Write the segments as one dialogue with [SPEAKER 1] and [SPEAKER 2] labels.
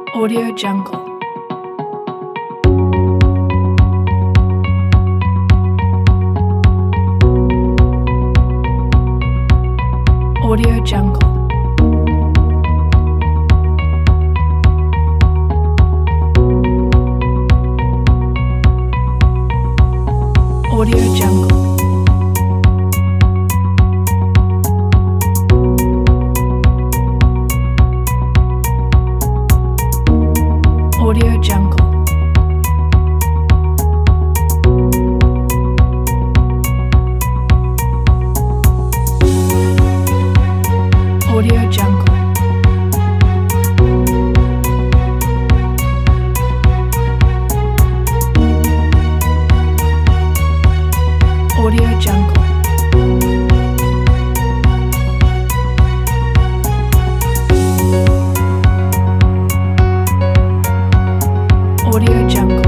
[SPEAKER 1] Audio Jungle. Audio Jungle. Audio Jungle. Audio Jungle. Audio Jungle. Audio Jungle. Audio Jungle.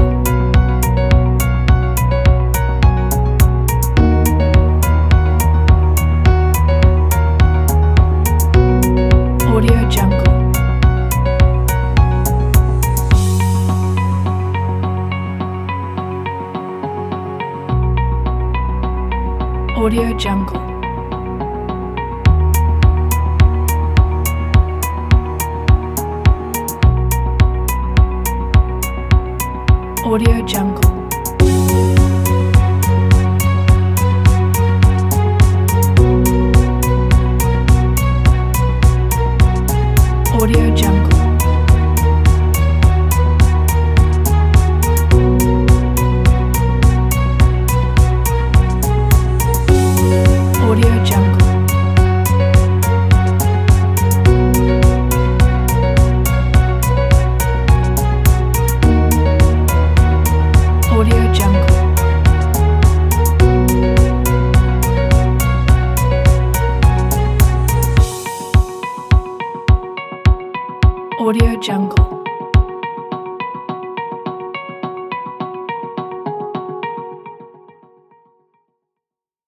[SPEAKER 1] Audio Jungle. Audio Jungle. Audio Jungle. Audio Jungle. Audio Jungle. Audio Jungle. Audio Jungle.